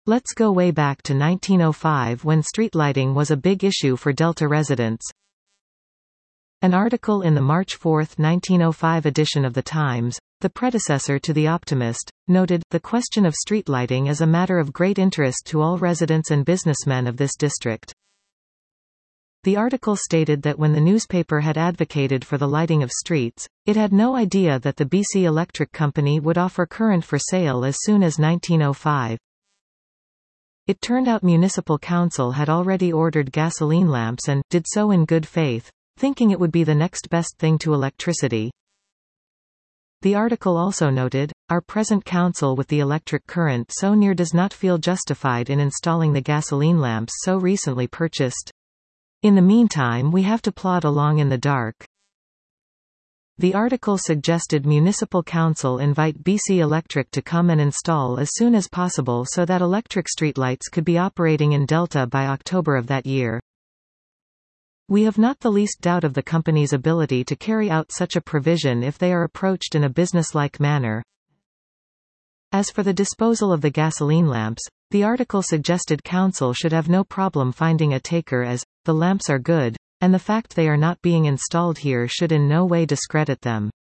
Let's go way back to 1905 when street lighting was a big issue for Delta residents. An article in the March 4, 1905 edition of The Times, the predecessor to The Optimist, noted, "The question of street lighting is a matter of great interest to all residents and businessmen of this district." The article stated that when the newspaper had advocated for the lighting of streets, it had no idea that the BC Electric Company would offer current for sale as soon as 1905. It turned out Municipal Council had already ordered gasoline lamps and did so in good faith, thinking it would be the next best thing to electricity. The article also noted, "Our present council with the electric current so near does not feel justified in installing the gasoline lamps so recently purchased. In the meantime we have to plod along in the dark." The article suggested Municipal Council invite BC Electric to come and install as soon as possible so that electric streetlights could be operating in Delta by October of that year. We have not the least doubt of the company's ability to carry out such a provision if they are approached in a business-like manner. As for the disposal of the gasoline lamps, the article suggested Council should have no problem finding a taker as, the lamps are good, and the fact they are not being installed here should in no way discredit them.